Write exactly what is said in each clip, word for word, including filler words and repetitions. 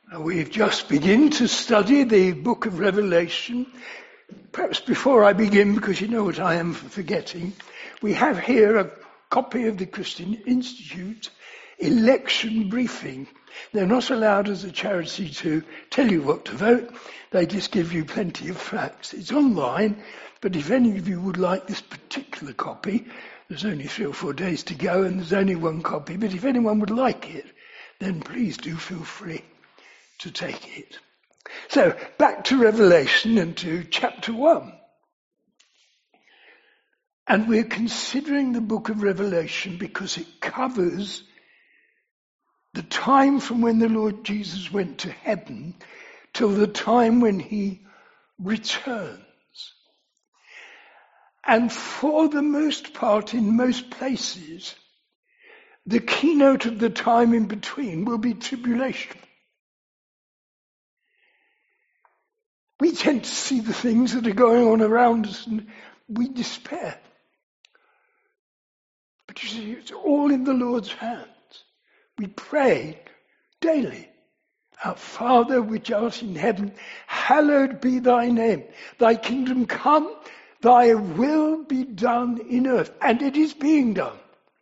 We've just begun to study the book of Revelation. Perhaps before I begin, because you know what I am for forgetting, we have here a copy of the Christian Institute election briefing. They're not allowed as a charity to tell you what to vote. They just give you plenty of facts. It's online, but if any of you would like this particular copy, there's only three or four days to go and there's only one copy, but if anyone would like it, then please do feel free to take it. So, back to Revelation and to chapter one. And we're considering the book of Revelation because it covers the time from when the Lord Jesus went to heaven till the time when he returns. And for the most part, in most places, the keynote of the time in between will be tribulation. We tend to see the things that are going on around us and we despair. But you see, it's all in the Lord's hands. We pray daily, Our Father which art in heaven, hallowed be thy name. Thy kingdom come, thy will be done in earth. And it is being done.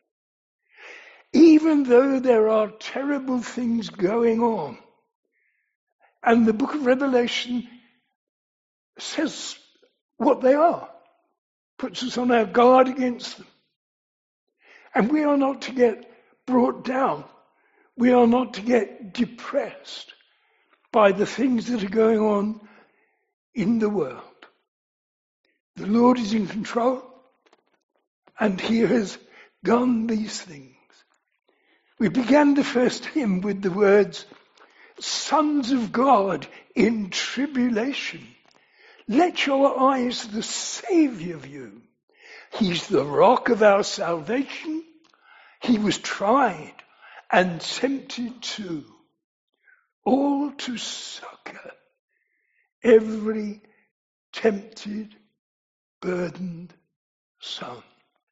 Even though there are terrible things going on. And the book of Revelation says what they are, puts us on our guard against them. And we are not to get brought down. We are not to get depressed by the things that are going on in the world. The Lord is in control, and he has done these things. We began the first hymn with the words, Sons of God in tribulation. Let your eyes the Saviour view. He's the rock of our salvation. He was tried and tempted too, all to succor every tempted, burdened son.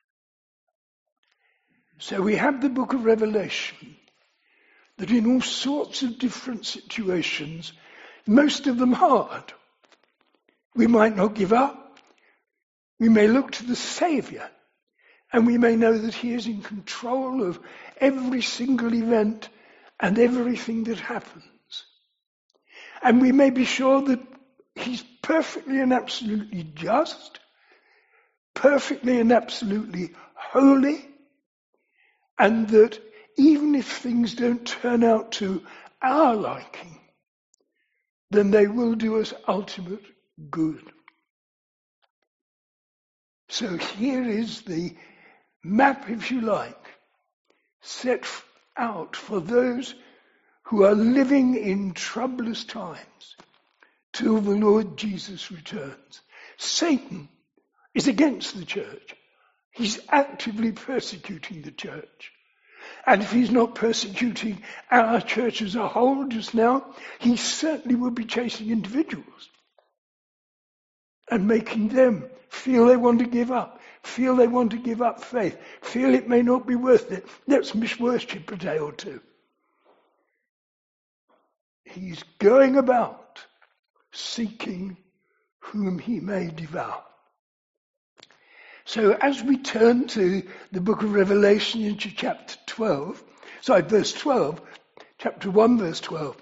So we have the book of Revelation that in all sorts of different situations, most of them hard, we might not give up. We may look to the Saviour, and we may know that he is in control of every single event and everything that happens. And we may be sure that he's perfectly and absolutely just, perfectly and absolutely holy, and that even if things don't turn out to our liking, then they will do us ultimate good. So here is the map, if you like, set out for those who are living in troublous times till the Lord Jesus returns. Satan is against the church. He's actively persecuting the church. And if he's not persecuting our church as a whole just now, he certainly will be chasing individuals and making them feel they want to give up, feel they want to give up faith, feel it may not be worth it. Let's miss worship a day or two. He's going about seeking whom he may devour. So as we turn to the book of Revelation into chapter twelve, sorry, verse twelve, chapter one, verse twelve,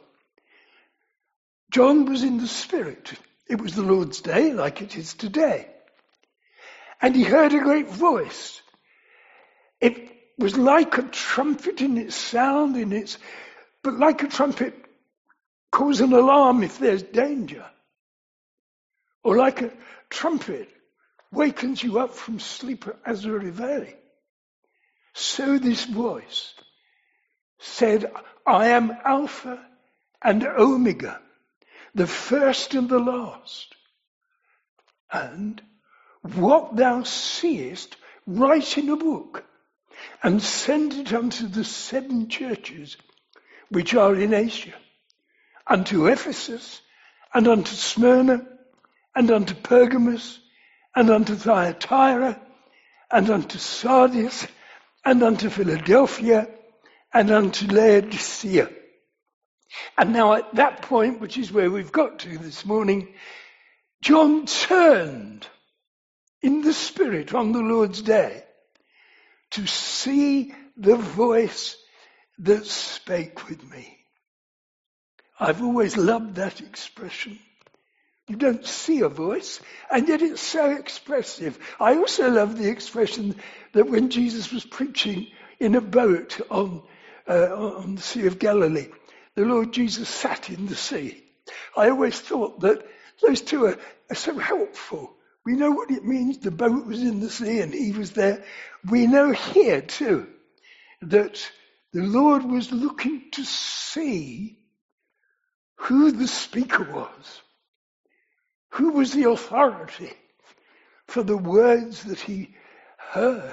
John was in the Spirit. It was the Lord's day, like it is today. And he heard a great voice. It was like a trumpet in its sound, in its, but like a trumpet calls an alarm if there's danger. Or like a trumpet wakens you up from sleep as a reveille. So this voice said, I am Alpha and Omega, the first and the last. And what thou seest, write in a book, and send it unto the seven churches which are in Asia, unto Ephesus, and unto Smyrna, and unto Pergamos, and unto Thyatira, and unto Sardis, and unto Philadelphia, and unto Laodicea. And now at that point, which is where we've got to this morning, John turned in the Spirit on the Lord's day to see the voice that spake with me. I've always loved that expression. You don't see a voice, and yet it's so expressive. I also love the expression that when Jesus was preaching in a boat on, uh, on the Sea of Galilee, the Lord Jesus sat in the sea. I always thought that those two are, are so helpful. We know what it means. The boat was in the sea and he was there. We know here too that the Lord was looking to see who the speaker was, who was the authority for the words that he heard.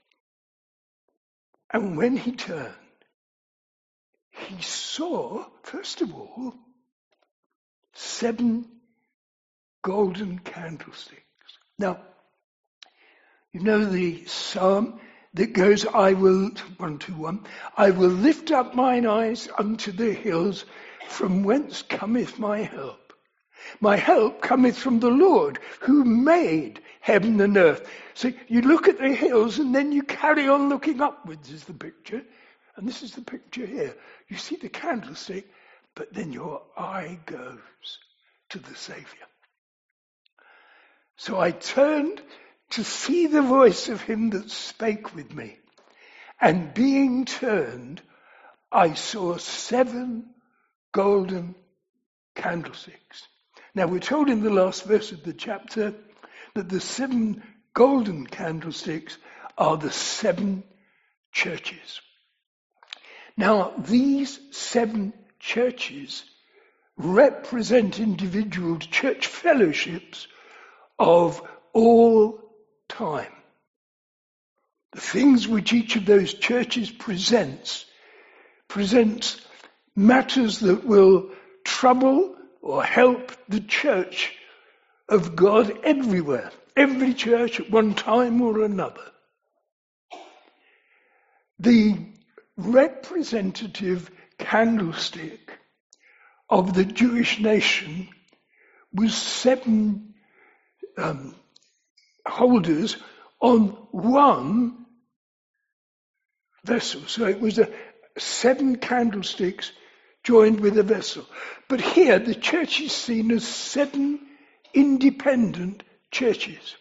And when he turned, he saw, first of all, seven golden candlesticks. Now, you know the psalm that goes, I will, one, two, one, I will lift up mine eyes unto the hills, from whence cometh my help. My help cometh from the Lord, who made heaven and earth. So you look at the hills and then you carry on looking upwards is the picture. And this is the picture here. You see the candlestick, but then your eye goes to the Saviour. So I turned to see the voice of him that spake with me. And being turned, I saw seven golden candlesticks. Now we're told in the last verse of the chapter that the seven golden candlesticks are the seven churches. Now these seven churches represent individual church fellowships of all time. The things which each of those churches presents, presents matters that will trouble or help the church of God everywhere. Every church at one time or another. The representative candlestick of the Jewish nation was seven um, holders on one vessel. So it was a seven candlesticks joined with a vessel. But here the church is seen as seven independent churches.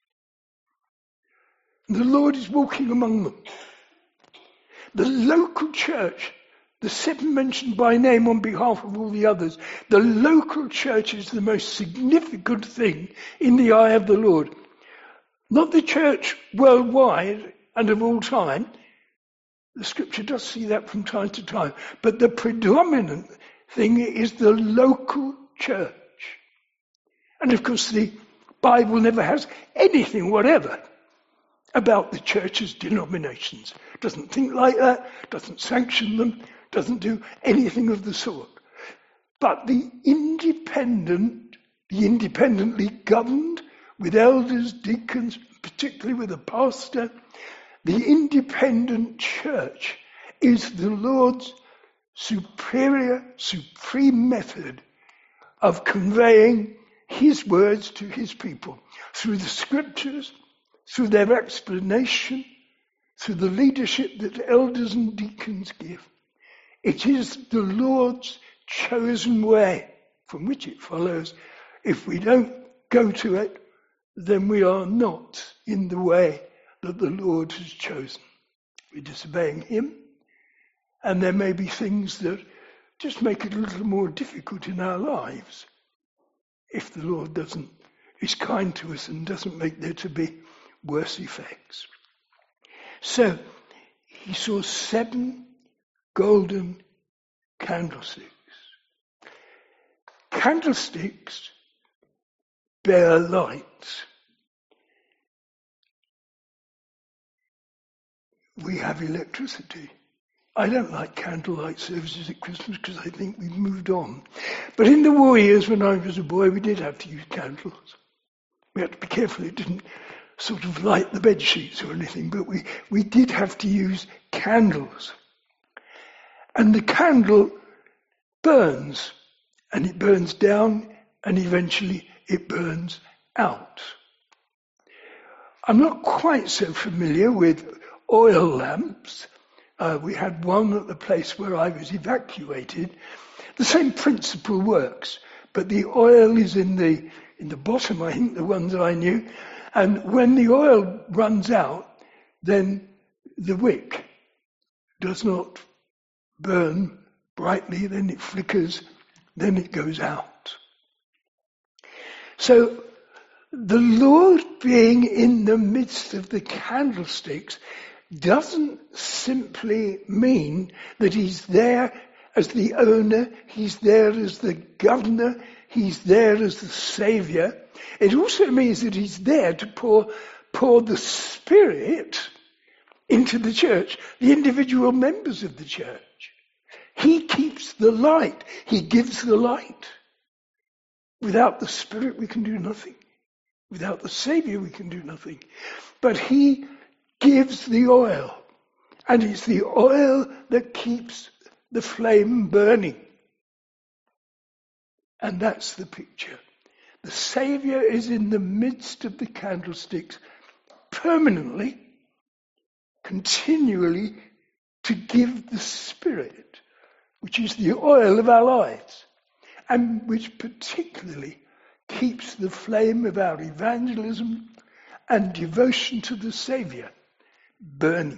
And the Lord is walking among them. The local church, the seven mentioned by name on behalf of all the others, the local church is the most significant thing in the eye of the Lord. Not the church worldwide and of all time. The scripture does see that from time to time. But the predominant thing is the local church. And of course the Bible never has anything whatever about the church's denominations. Doesn't think like that, doesn't sanction them, doesn't do anything of the sort. But the independent, the independently governed, with elders, deacons, particularly with a pastor, the independent church is the Lord's superior, supreme method of conveying his words to his people through the scriptures, through their explanation, through the leadership that elders and deacons give. It is the Lord's chosen way, from which it follows, if we don't go to it, then we are not in the way that the Lord has chosen. We're disobeying him, and there may be things that just make it a little more difficult in our lives if the Lord doesn't is kind to us and doesn't make there to be worse effects. So he saw seven golden candlesticks. Candlesticks bear light. We have electricity. I don't like candlelight services at Christmas because I think we've moved on. But in the war years when I was a boy, we did have to use candles. We had to be careful it didn't sort of light the bed sheets or anything, but we, we did have to use candles. And the candle burns, and it burns down, and eventually it burns out. I'm not quite so familiar with oil lamps. Uh, we had one at the place where I was evacuated. The same principle works, but the oil is in the in the bottom, I think, the ones I knew. And when the oil runs out, then the wick does not burn brightly, then it flickers, then it goes out. So the Lord being in the midst of the candlesticks doesn't simply mean that he's there as the owner, he's there as the governor, he's there as the saviour. It also means that he's there to pour, pour the Spirit into the church, the individual members of the church. He keeps the light. He gives the light. Without the Spirit, we can do nothing. Without the Saviour, we can do nothing. But he gives the oil. And it's the oil that keeps the flame burning. And that's the picture. The Saviour is in the midst of the candlesticks permanently, continually, to give the Spirit, which is the oil of our lives, and which particularly keeps the flame of our evangelism and devotion to the Saviour burning.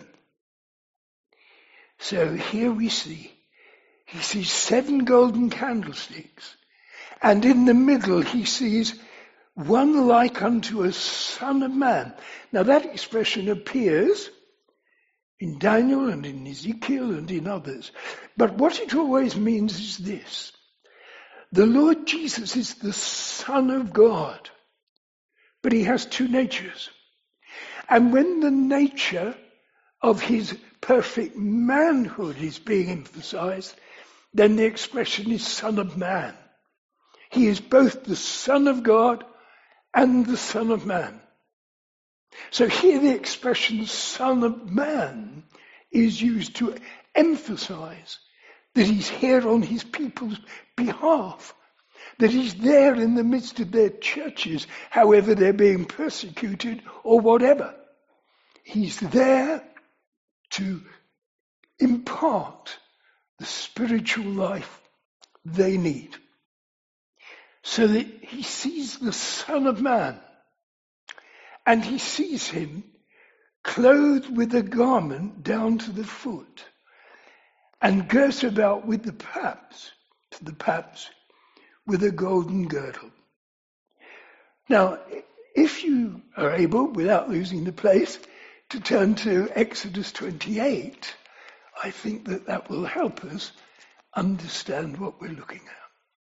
So here we see, he sees seven golden candlesticks, and in the middle he sees one like unto a son of man. Now that expression appears in Daniel and in Ezekiel and in others. But what it always means is this. The Lord Jesus is the Son of God, but he has two natures. And when the nature of his perfect manhood is being emphasized, then the expression is Son of Man. He is both the Son of God and the Son of Man. So here the expression Son of Man is used to emphasize that he's here on his people's behalf, that he's there in the midst of their churches, however they're being persecuted or whatever. He's there to impart the spiritual life they need. So that he sees the Son of Man, and he sees him clothed with a garment down to the foot, and girt about with the paps, to the paps, with a golden girdle. Now, if you are able, without losing the place, to turn to Exodus twenty-eight, I think that that will help us understand what we're looking at.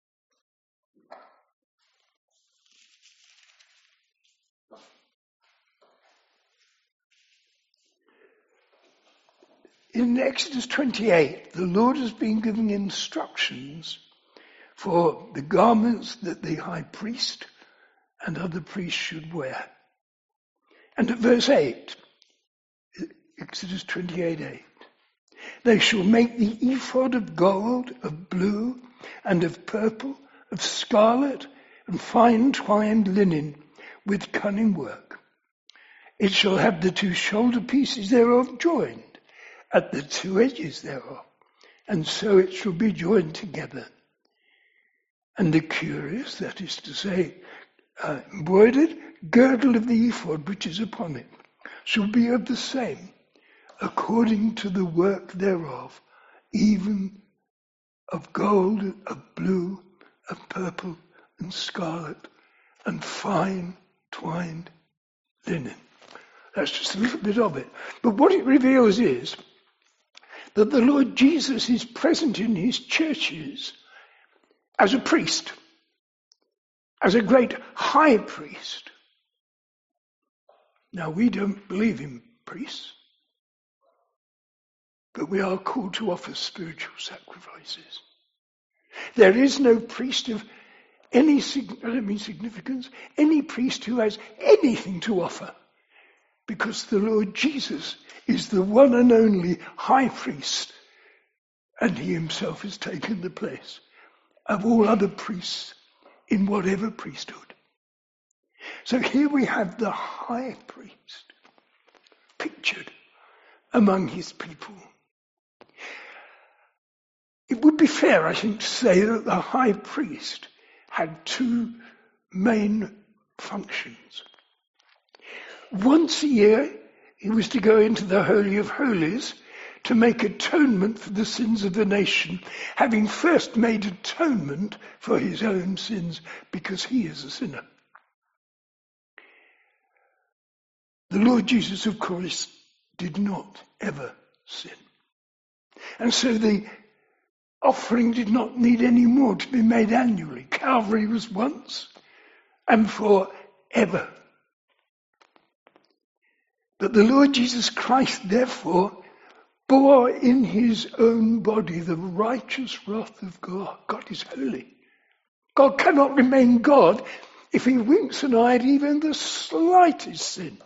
In Exodus twenty-eight, the Lord has been giving instructions for the garments that the high priest and other priests should wear. And at verse eight, Exodus twenty-eight eight, they shall make the ephod of gold, of blue, and of purple, of scarlet, and fine twined linen, with cunning work. It shall have the two shoulder pieces thereof joined at the two edges thereof, and so it shall be joined together. And the curious, that is to say, uh, embroidered girdle of the ephod which is upon it, shall be of the same, according to the work thereof, even of gold, of blue, of purple, and scarlet, and fine twined linen. That's just a little bit of it. But what it reveals is that the Lord Jesus is present in his churches as a priest, as a great high priest. Now, we don't believe in priests, but we are called to offer spiritual sacrifices. There is no priest of any, I don't mean significance, any priest who has anything to offer, because the Lord Jesus is the one and only high priest, and he himself has taken the place of all other priests in whatever priesthood. So here we have the high priest pictured among his people. It would be fair, I think, to say that the high priest had two main functions. Once a year, he was to go into the Holy of Holies to make atonement for the sins of the nation, having first made atonement for his own sins because he is a sinner. The Lord Jesus, of course, did not ever sin. And so the offering did not need any more to be made annually. Calvary was once and forever. But the Lord Jesus Christ, therefore, bore in his own body the righteous wrath of God. God is holy. God cannot remain God if he winks an eye at even the slightest sin.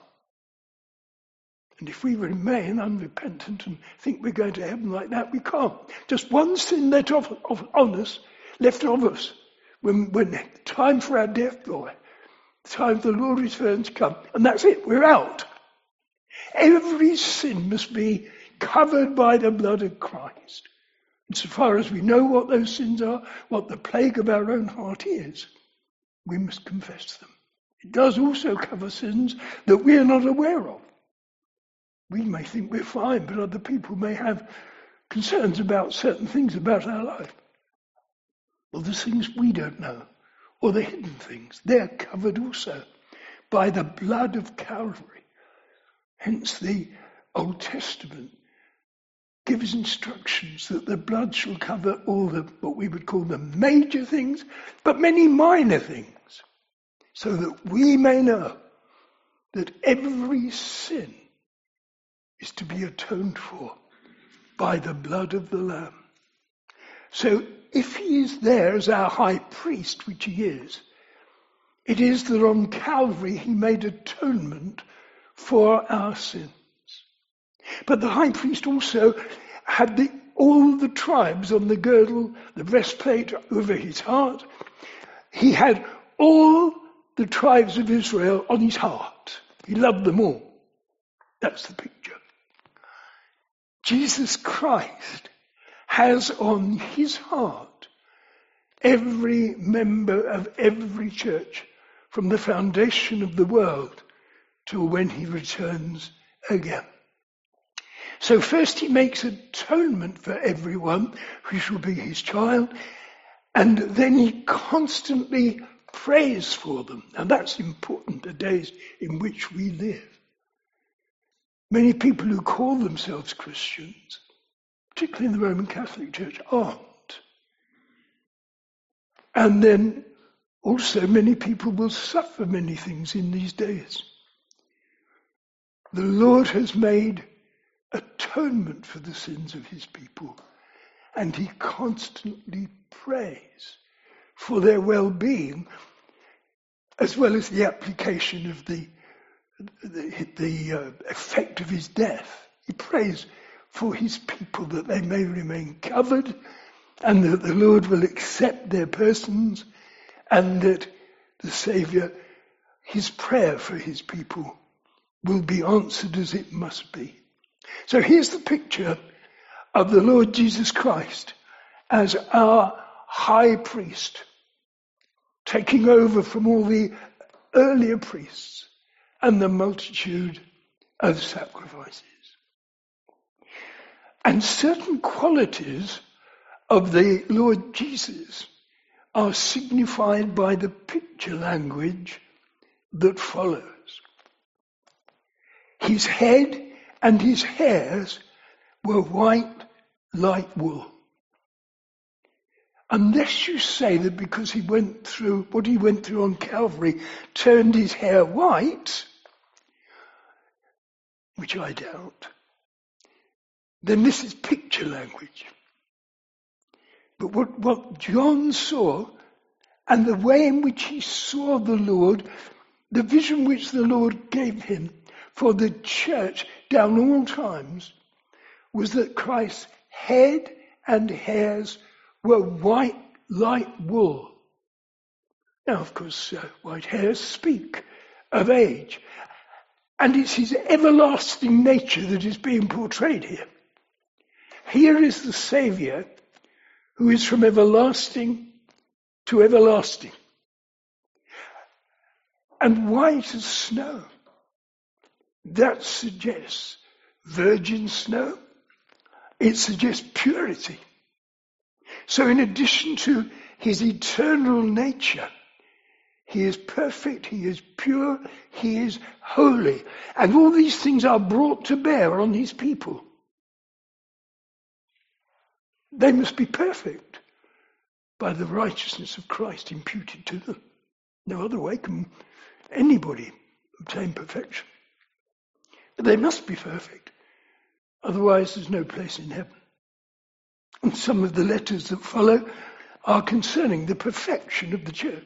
And if we remain unrepentant and think we're going to heaven like that, we can't. Just one sin let off, off on us, left of us, when, when the time for our death, boy, the time the Lord returns come, and that's it, we're out. Every sin must be covered by the blood of Christ. And so far as we know what those sins are, what the plague of our own heart is, we must confess them. It does also cover sins that we are not aware of. We may think we're fine, but other people may have concerns about certain things about our life. Well, the things we don't know, or the hidden things, they're covered also by the blood of Calvary. Hence the Old Testament gives instructions that the blood shall cover all the, what we would call the major things, but many minor things, so that we may know that every sin is to be atoned for by the blood of the Lamb. So if he is there as our high priest, which he is, it is that on Calvary he made atonement for our sins. But the high priest also had the, all the tribes on the girdle, the breastplate over his heart. He had all the tribes of Israel on his heart. He loved them all. That's the picture. Jesus Christ has on his heart every member of every church from the foundation of the world till when he returns again. So first he makes atonement for everyone who shall be his child, and then he constantly prays for them. And that's important, the days in which we live. Many people who call themselves Christians, particularly in the Roman Catholic Church, aren't. And then also many people will suffer many things in these days. The Lord has made atonement for the sins of his people, and he constantly prays for their well-being, as well as the application of the the, the uh, effect of his death. He prays for his people that they may remain covered, and that the Lord will accept their persons, and that the Saviour, his prayer for his people, will be answered as it must be. So here's the picture of the Lord Jesus Christ as our high priest, taking over from all the earlier priests and the multitude of sacrifices. And certain qualities of the Lord Jesus are signified by the picture language that follows. His head and his hairs were white like wool. Unless you say that because he went through, what he went through on Calvary turned his hair white, which I doubt, then this is picture language. But what, what John saw, and the way in which he saw the Lord, the vision which the Lord gave him for the church down all times, was that Christ's head and hairs were white like wool. Now, of course, uh, white hairs speak of age. And it's his everlasting nature that is being portrayed here. Here is the Saviour who is from everlasting to everlasting. And white as snow. That suggests virgin snow. It suggests purity. So in addition to his eternal nature, he is perfect, he is pure, he is holy. And all these things are brought to bear on his people. They must be perfect by the righteousness of Christ imputed to them. No other way can anybody obtain perfection. But they must be perfect. Otherwise there's no place in heaven. And some of the letters that follow are concerning the perfection of the church.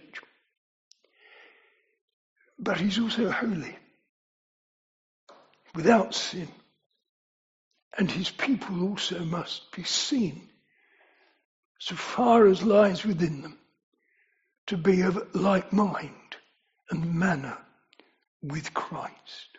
But he's also holy, without sin. And his people also must be seen, so far as lies within them, to be of like mind and manner with Christ.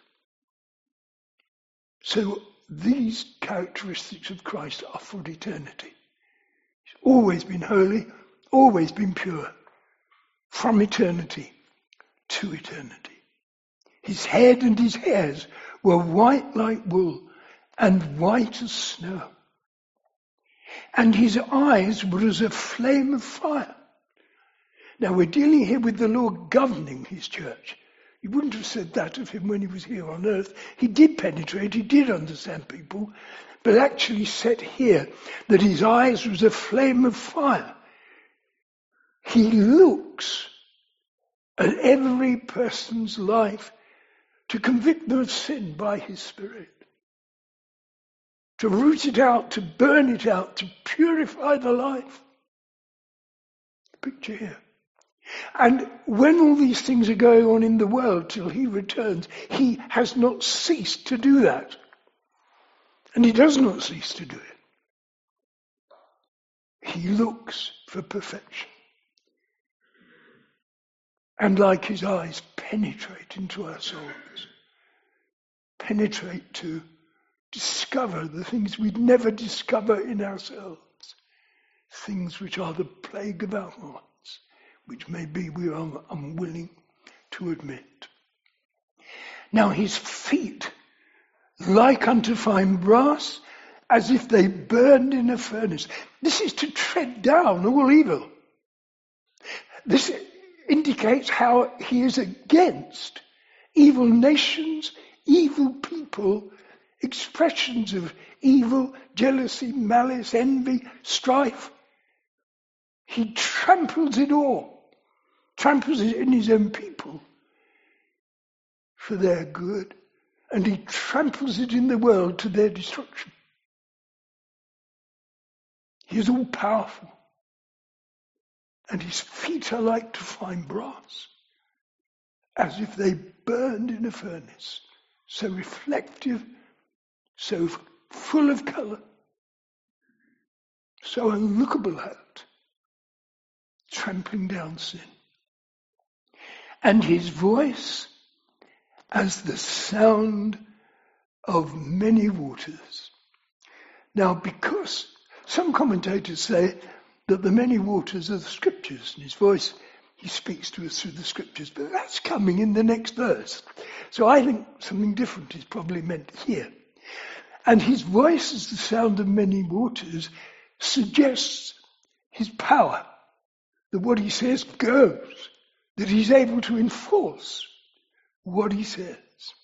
So these characteristics of Christ are for eternity. He's always been holy, always been pure, from eternity to eternity. His head and his hairs were white like wool and white as snow. And his eyes were as a flame of fire. Now we're dealing here with the Lord governing his church. You wouldn't have said that of him when he was here on earth. He did penetrate, he did understand people, but actually said here that his eyes was a flame of fire. He looks at every person's life to convict them of sin by his Spirit, to root it out, to burn it out, to purify the life. Picture here. And when all these things are going on in the world till he returns, he has not ceased to do that. And he does not cease to do it. He looks for perfection. And like his eyes, penetrate into our souls. Penetrate to discover the things we'd never discover in ourselves. Things which are the plague of our hearts, which maybe we are unwilling to admit. Now his feet, like unto fine brass, as if they burned in a furnace. This is to tread down all evil. This indicates how he is against evil nations, evil people, expressions of evil, jealousy, malice, envy, strife. He tramples it all, tramples it in his own people for their good, and he tramples it in the world to their destruction. He is all powerful. And his feet are like to fine brass, as if they burned in a furnace, so reflective, so full of colour, so unlookable at, trampling down sin. And his voice as the sound of many waters. Now, because some commentators say that the many waters are the scriptures, and his voice, he speaks to us through the scriptures, but that's coming in the next verse. So I think something different is probably meant here. And his voice as the sound of many waters suggests his power, that what he says goes, that he's able to enforce what he says.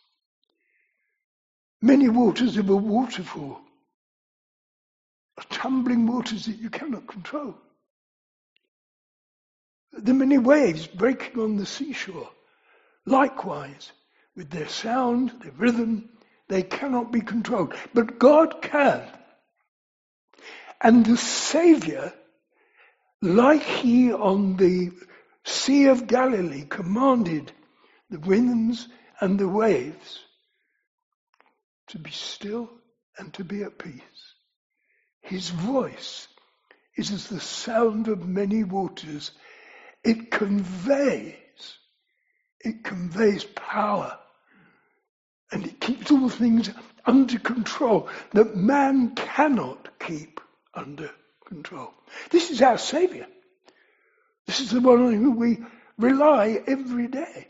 Many waters of a waterfall are tumbling waters that you cannot control. The many waves breaking on the seashore, likewise, with their sound, their rhythm, they cannot be controlled. But God can. And the Saviour, like he on the Sea of Galilee commanded the winds and the waves to be still and to be at peace, his voice is as the sound of many waters. It conveys, it conveys power, and it keeps all things under control that man cannot keep under control. This is our Saviour. This is the one on whom we rely every day.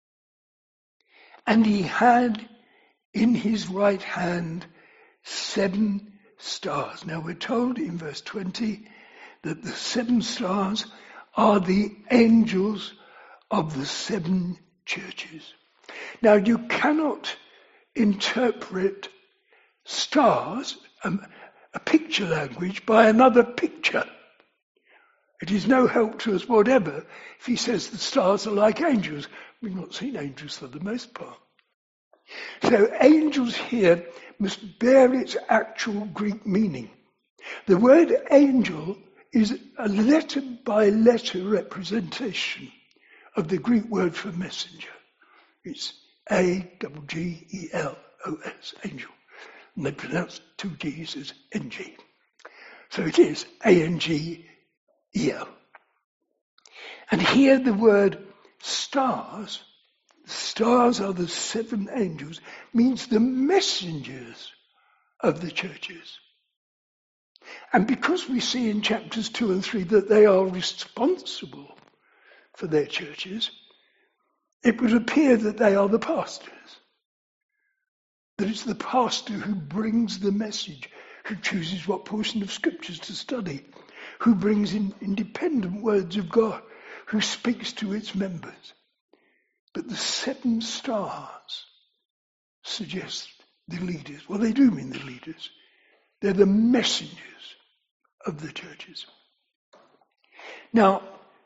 And he had in his right hand seven stars. Now we're told in verse twenty that the seven stars are the angels of the seven churches. Now you cannot interpret stars, um, a picture language, by another picture. It is no help to us whatever if he says the stars are like angels. We've not seen angels for the most part. So angels here must bear its actual Greek meaning. The word angel is a letter by letter representation of the Greek word for messenger. It's A G G E L O S, angel. And they pronounce two G's as N G. So it is A N G E L. And here the word stars, stars are the seven angels, means the messengers of the churches. And because we see in chapters two and three that they are responsible for their churches, it would appear that they are the pastors. That it's the pastor who brings the message, who chooses what portion of scriptures to study, who brings in independent words of God, who speaks to its members. But the seven stars suggest the leaders. Well, they do mean the leaders. They're the messengers of the churches. Now,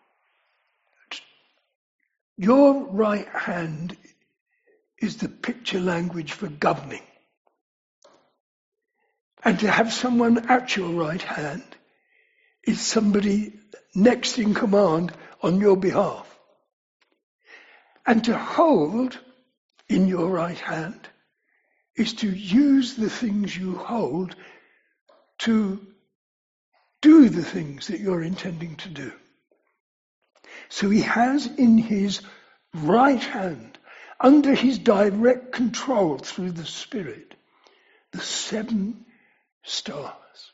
your right hand is the picture language for governing. And to have someone at your right hand is somebody next in command on your behalf. And to hold in your right hand is to use the things you hold to do the things that you're intending to do. So he has in his right hand, under his direct control through the Spirit, the seven stars.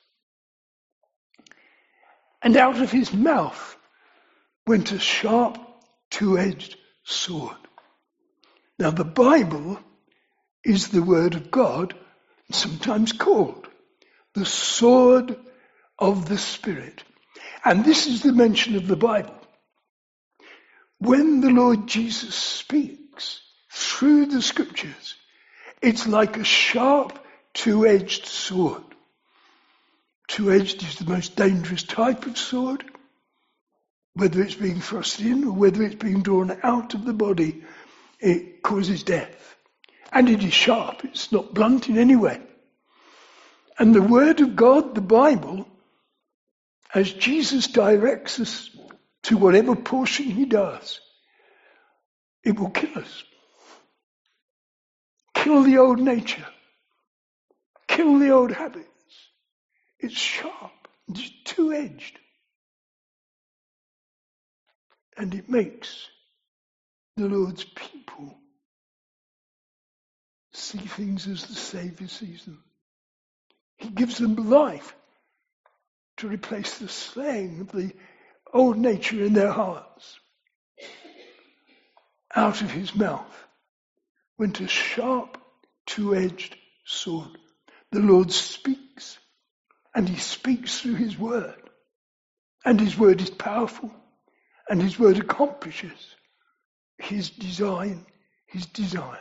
And out of his mouth went a sharp, two-edged sword. Now the Bible is the Word of God, sometimes called the sword of the Spirit. And this is the mention of the Bible. When the Lord Jesus speaks through the scriptures, it's like a sharp, two-edged sword. Two-edged is the most dangerous type of sword. Whether it's being thrust in or whether it's being drawn out of the body, it causes death. And it is sharp, it's not blunt in any way. And the Word of God, the Bible, as Jesus directs us to whatever portion he does, it will kill us. Kill the old nature. Kill the old habits. It's sharp. It's two-edged. And it makes the Lord's people see things as the Saviour sees them. He gives them life to replace the slaying of the old nature in their hearts. Out of his mouth went a sharp, two-edged sword. The Lord speaks, and he speaks through his word. And his word is powerful, and his word accomplishes his design, his desires.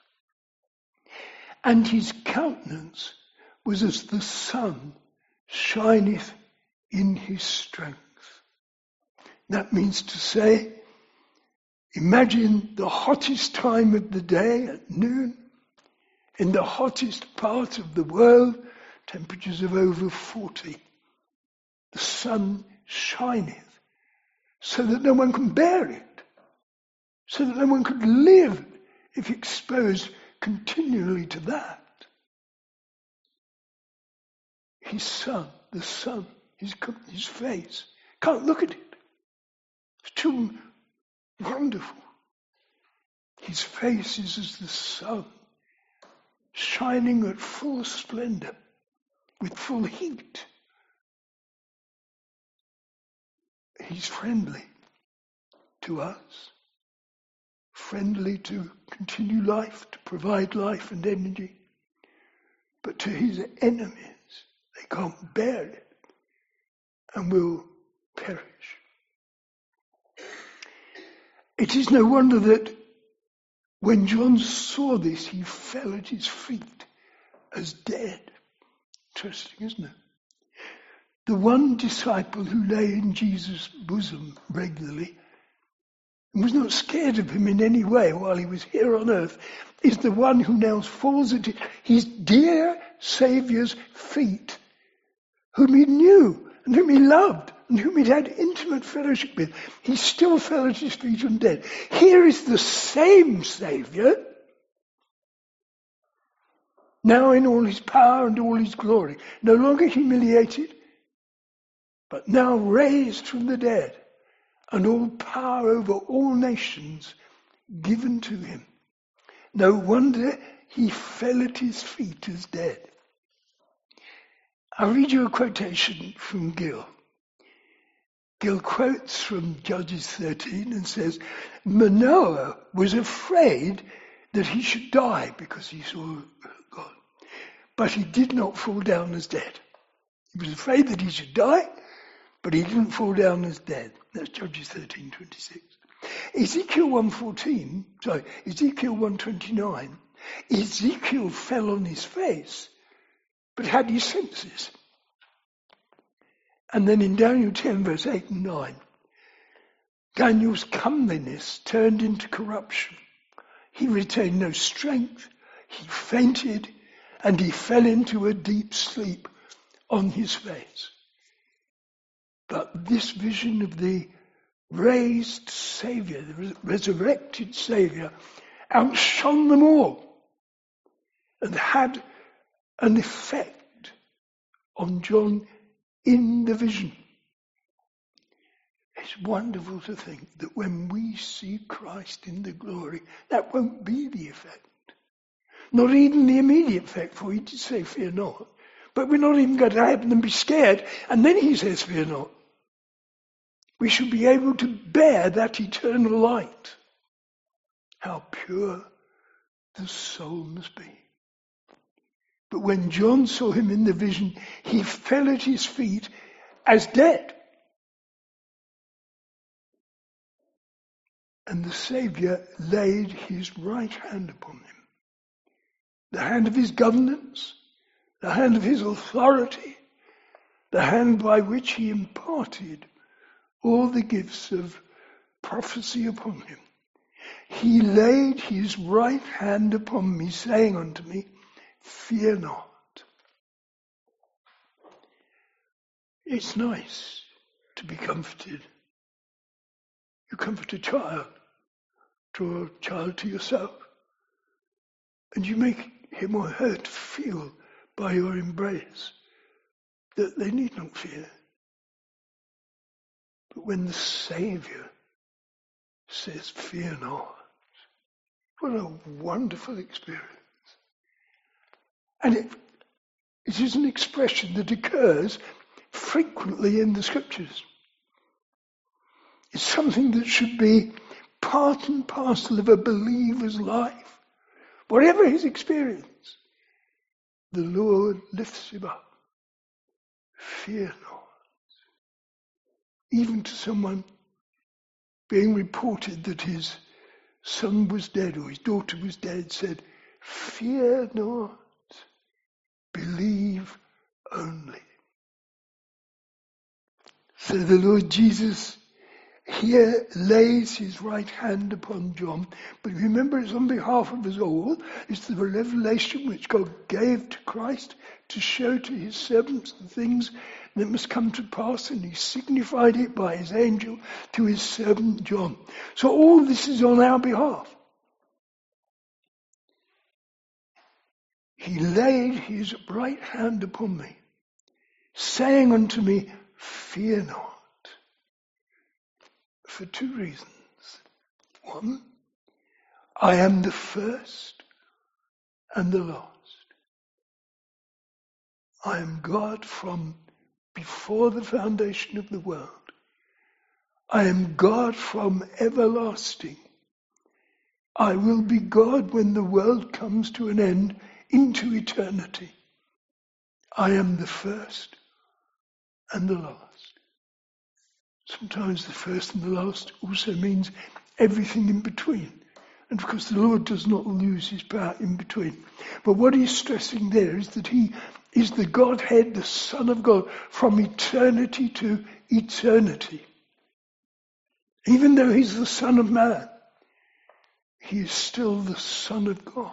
And his countenance was as the sun shineth in his strength. That means to say, imagine the hottest time of the day at noon, in the hottest part of the world, temperatures of over forty. The sun shineth so that no one can bear it, so that no one could live if exposed continually to that. His sun, the sun, his, his face. Can't look at it. It's too wonderful. His face is as the sun, shining at full splendor, with full heat. He's friendly to us, friendly to continue life, to provide life and energy. But to his enemies, they can't bear it and will perish. It is no wonder that when John saw this, he fell at his feet as dead. Interesting, isn't it? The one disciple who lay in Jesus' bosom regularly and was not scared of him in any way while he was here on earth is the one who now falls at his dear Saviour's feet, whom he knew and whom he loved and whom he'd had intimate fellowship with. He still fell at his feet and dead. Here is the same Saviour, now in all his power and all his glory, no longer humiliated, but now raised from the dead, and all power over all nations given to him. No wonder he fell at his feet as dead. I'll read you a quotation from Gill. Gill quotes from Judges thirteen and says, Manoah was afraid that he should die because he saw God, but he did not fall down as dead. He was afraid that he should die, but he didn't fall down as dead. That's Judges thirteen twenty-six. Ezekiel one fourteen, sorry, Ezekiel one twenty-nine, Ezekiel fell on his face, but had his senses. And then in Daniel ten, verse eight and nine, Daniel's comeliness turned into corruption. He retained no strength, he fainted, and he fell into a deep sleep on his face. But this vision of the raised Saviour, the resurrected Saviour, outshone them all and had an effect on John in the vision. It's wonderful to think that when we see Christ in the glory, that won't be the effect. Not even the immediate effect, for he did say, fear not. But we're not even going to have them be scared, and then he says, fear not. We should be able to bear that eternal light. How pure the soul must be. But when John saw him in the vision, he fell at his feet as dead. And the Saviour laid his right hand upon him. The hand of his governance, the hand of his authority, the hand by which he imparted all the gifts of prophecy upon him. He laid his right hand upon me, saying unto me, fear not. It's nice to be comforted. You comfort a child, draw a child to yourself, and you make him or her to feel by your embrace that they need not fear. But when the Saviour says, fear not, what a wonderful experience. And it, it is an expression that occurs frequently in the Scriptures. It's something that should be part and parcel of a believer's life. Whatever his experience, the Lord lifts him up. Fear not. Even to someone being reported that his son was dead or his daughter was dead, said, fear not, believe only. So the Lord Jesus here lays his right hand upon John, but remember it's on behalf of us all. It's the revelation which God gave to Christ to show to his servants the things that must come to pass, and he signified it by his angel to his servant John. So all this is on our behalf. He laid his right hand upon me, saying unto me, fear not. For two reasons. One, I am the first and the last. I am God from before the foundation of the world. I am God from everlasting. I will be God when the world comes to an end into eternity. I am the first and the last. Sometimes the first and the last also means everything in between. And of course the Lord does not lose his power in between. But what he's stressing there is that he is the Godhead, the Son of God, from eternity to eternity. Even though he's the Son of Man, he is still the Son of God.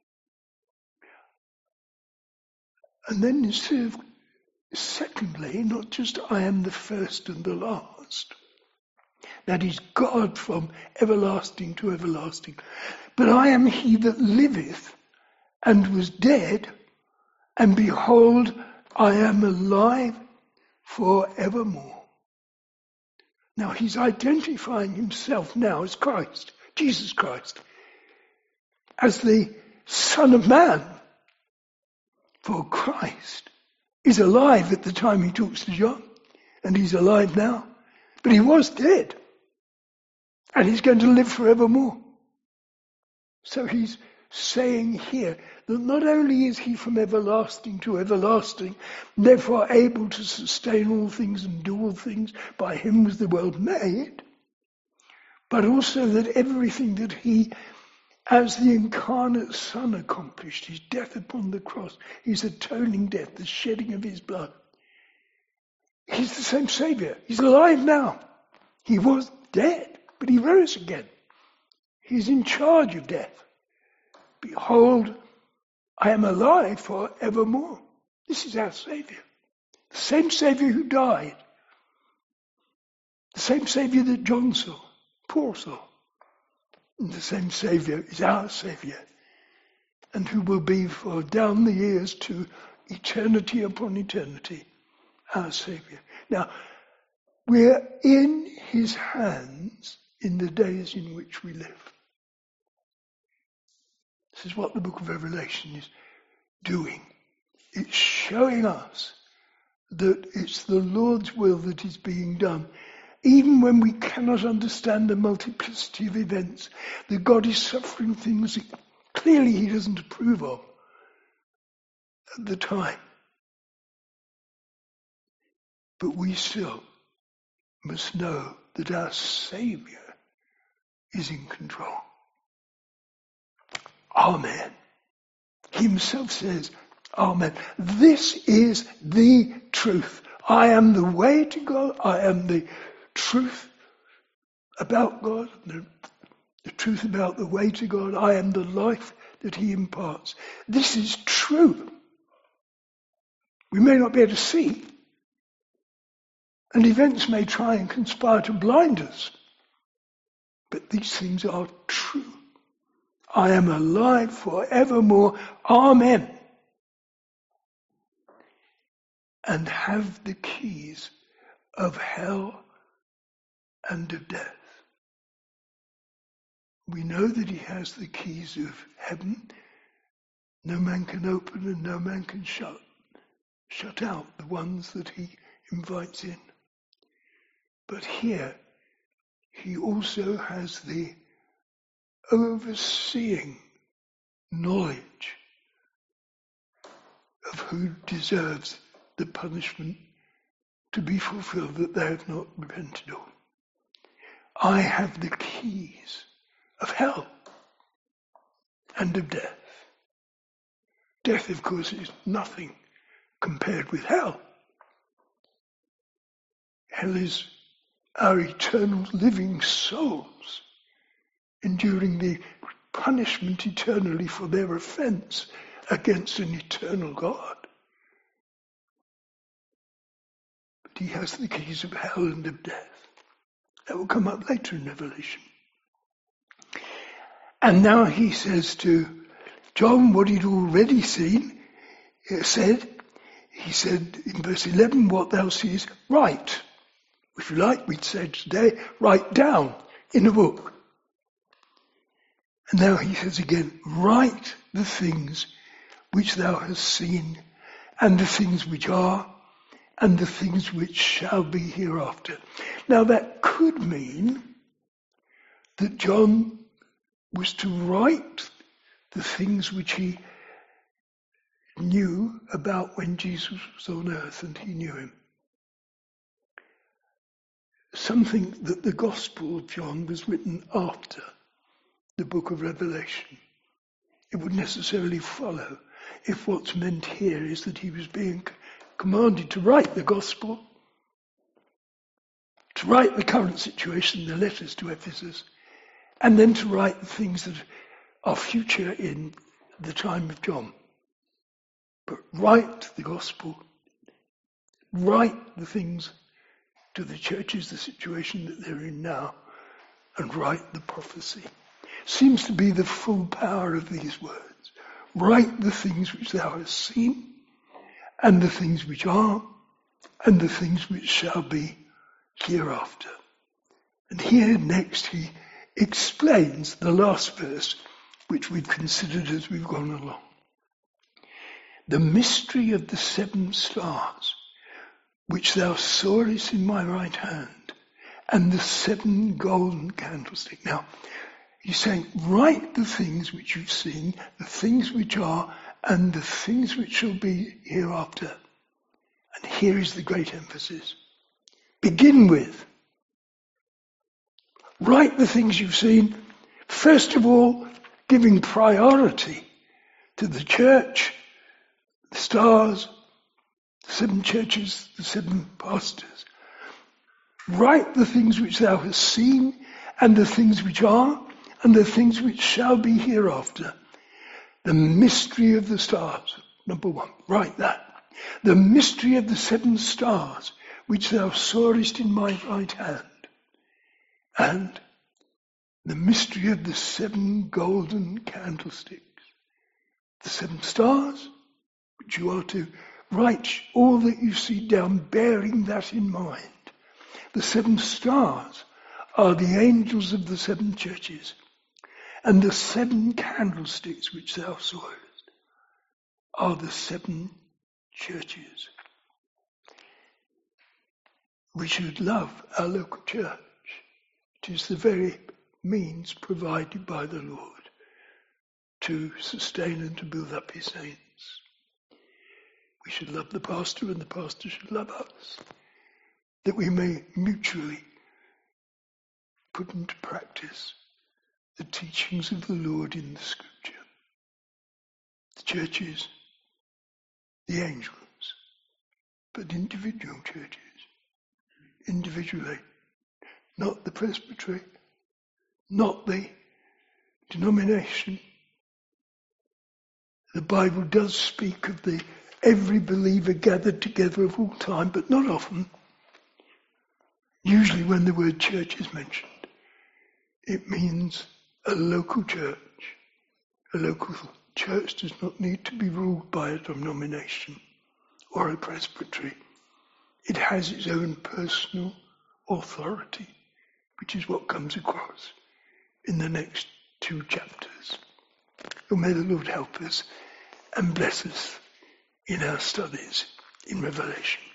And then instead of, secondly, not just I am the first and the last, that is God from everlasting to everlasting, but I am he that liveth and was dead, and behold, I am alive for evermore. Now he's identifying himself now as Christ, Jesus Christ, as the Son of Man. For Christ is alive at the time he talks to John, and he's alive now. But he was dead, and he's going to live forevermore. So he's saying here that not only is he from everlasting to everlasting, therefore able to sustain all things and do all things, by him was the world made, but also that everything that he, as the incarnate Son, accomplished, his death upon the cross, his atoning death, the shedding of his blood, he's the same Saviour. He's alive now. He was dead, but he rose again. He's in charge of death. Behold, I am alive for evermore. This is our Saviour. The same Saviour who died. The same Saviour that John saw, Paul saw. And the same Saviour is our Saviour, and who will be for down the years to eternity upon eternity, our Saviour. Now, we're in his hands in the days in which we live. This is what the book of Revelation is doing. It's showing us that it's the Lord's will that is being done. Even when we cannot understand the multiplicity of events, that God is suffering things that clearly he doesn't approve of at the time. But we still must know that our Saviour is in control. Amen. He himself says, Amen. This is the truth. I am the way to God. I am the truth about God, the, the truth about the way to God. I am the life that he imparts. This is true. We may not be able to see, and events may try and conspire to blind us, but these things are true. I am alive forevermore. Amen. And have the keys of hell and of death. We know that he has the keys of heaven. No man can open and no man can shut, shut out the ones that he invites in. But here, he also has the overseeing knowledge of who deserves the punishment to be fulfilled that they have not repented of. I have the keys of hell and of death. Death, of course, is nothing compared with hell. Hell is our eternal living souls enduring the punishment eternally for their offense against an eternal God. But he has the keys of hell and of death. That will come up later in Revelation. And now he says to John what he'd already seen, he said, he said in verse eleven, what thou seest, write. If you like, we'd say today, write down in a book. And now he says again, write the things which thou hast seen, and the things which are, and the things which shall be hereafter. Now that could mean that John was to write the things which he knew about when Jesus was on earth and he knew him. Something that the Gospel of John was written after the book of Revelation. It would necessarily follow if what's meant here is that he was being commanded to write the Gospel, to write the current situation, the letters to Ephesus, and then to write the things that are future in the time of John. But write the Gospel, write the things to the churches, the situation that they're in now, and write the prophecy. Seems to be the full power of these words. Write the things which thou hast seen, and the things which are, and the things which shall be hereafter. And here next he explains the last verse which we've considered as we've gone along. The mystery of the seven stars, which thou sawest in my right hand, and the seven golden candlesticks. Now, he's saying, write the things which you've seen, the things which are, and the things which shall be hereafter. And here is the great emphasis. Begin with. Write the things you've seen. First of all, giving priority to the church, the stars, the seven churches, the seven pastors. Write the things which thou hast seen, and the things which are, and the things which shall be hereafter. The mystery of the stars, number one, write that. The mystery of the seven stars, which thou sawest in my right hand. And the mystery of the seven golden candlesticks. The seven stars, which you are to write all that you see down, bearing that in mind. The seven stars are the angels of the seven churches. And the seven candlesticks which thou sawest are the seven churches. We should love our local church. It is the very means provided by the Lord to sustain and to build up his saints. We should love the pastor, and the pastor should love us, that we may mutually put into practice the teachings of the Lord in the Scripture. The churches, the angels, but individual churches, individually, not the presbytery, not the denomination. The Bible does speak of the every believer gathered together of all time, but not often. Usually when the word church is mentioned, it means a local church. A local church does not need to be ruled by a denomination or a presbytery. It has its own personal authority, which is what comes across in the next two chapters. Oh, may the Lord help us and bless us in our studies in Revelation.